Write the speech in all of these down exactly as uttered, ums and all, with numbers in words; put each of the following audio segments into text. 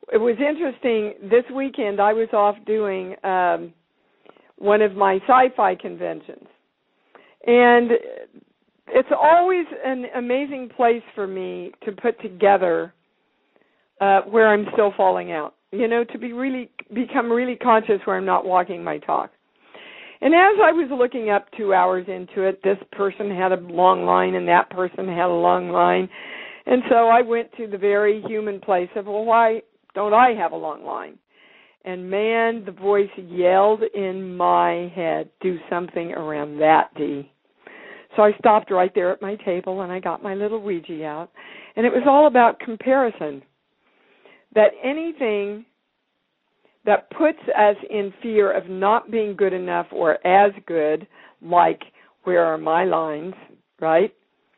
it was interesting. This weekend I was off doing um, one of my sci-fi conventions. And it's always an amazing place for me to put together uh, where I'm still falling out. You know, to be really become really conscious where I'm not walking my talk. And as I was looking up two hours into it, this person had a long line and that person had a long line. And so I went to the very human place of, well, why don't I have a long line? And man, the voice yelled in my head, do something around that, Dee. So I stopped right there at my table and I got my little Ouija out. And it was all about comparison. That anything that puts us in fear of not being good enough or as good, like where are my lines, right?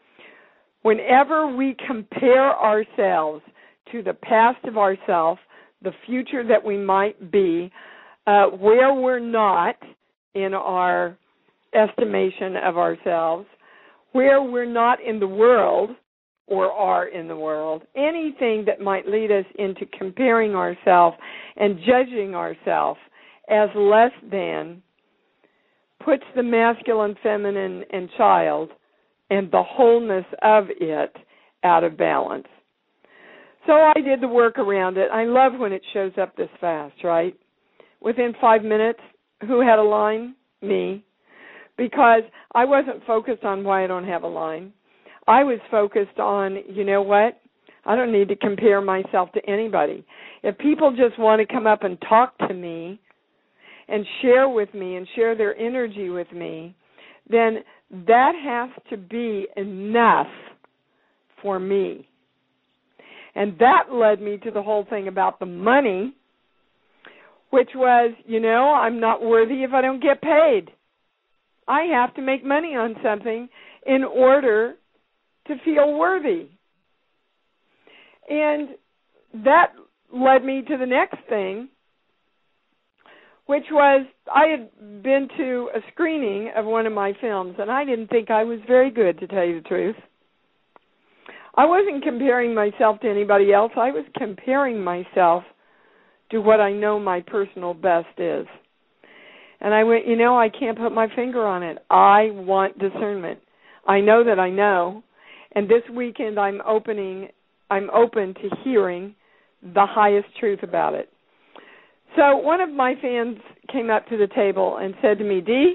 Whenever we compare ourselves to the past of ourselves, the future that we might be, uh, where we're not in our estimation of ourselves, where we're not in the world, or are in the world, anything that might lead us into comparing ourselves and judging ourselves as less than puts the masculine, feminine, and child and the wholeness of it out of balance. So I did the work around it. I love when it shows up this fast, right? Within five minutes, who had a line? Me. Because I wasn't focused on why I don't have a line. I was focused on, you know what? I don't need to compare myself to anybody. If people just want to come up and talk to me and share with me and share their energy with me, then that has to be enough for me. And that led me to the whole thing about the money, which was, you know, I'm not worthy if I don't get paid. I have to make money on something in order to feel worthy. And that led me to the next thing, which was I had been to a screening of one of my films, and I didn't think I was very good, to tell you the truth. I wasn't comparing myself to anybody else. I was comparing myself to what I know my personal best is. And I went, you know, I can't put my finger on it. I want discernment. I know that I know. And this weekend I'm opening, I'm open to hearing the highest truth about it. So one of my fans came up to the table and said to me, Dee,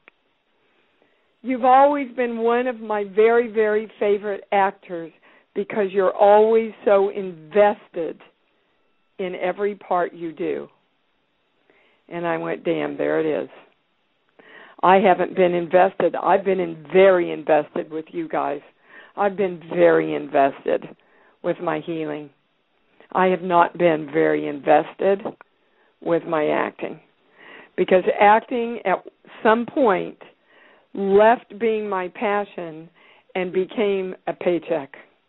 you've always been one of my very, very favorite actors because you're always so invested in every part you do. And I went, damn, there it is. I haven't been invested. I've been in very invested with you guys. I've been very invested with my healing. I have not been very invested with my acting because acting at some point left being my passion and became a paycheck.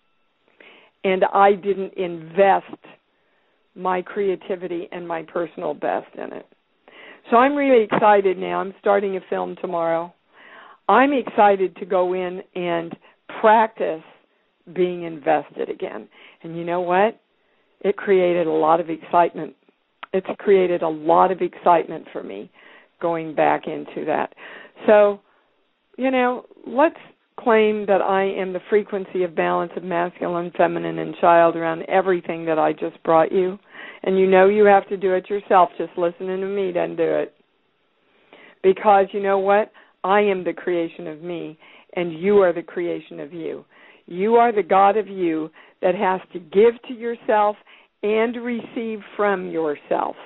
And I didn't invest my creativity and my personal best in it. So I'm really excited now. I'm starting a film tomorrow. I'm excited to go in and practice being invested again. And you know what? It created a lot of excitement. It's created a lot of excitement for me going back into that. So, you know, let's claim that I am the frequency of balance of masculine, feminine, and child around everything that I just brought you. And you know you have to do it yourself. Just listening to me doesn't do it. Because you know what? I am the creation of me, and you are the creation of you. You are the God of you that has to give to yourself and receive from yourself.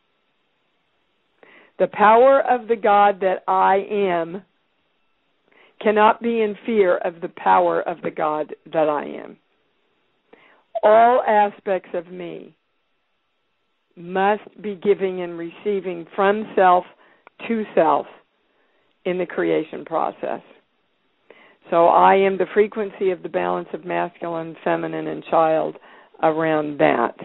The power of the God that I am cannot be in fear of the power of the God that I am. All aspects of me must be giving and receiving from self to self in the creation process. So I am the frequency of the balance of masculine, feminine, and child around that.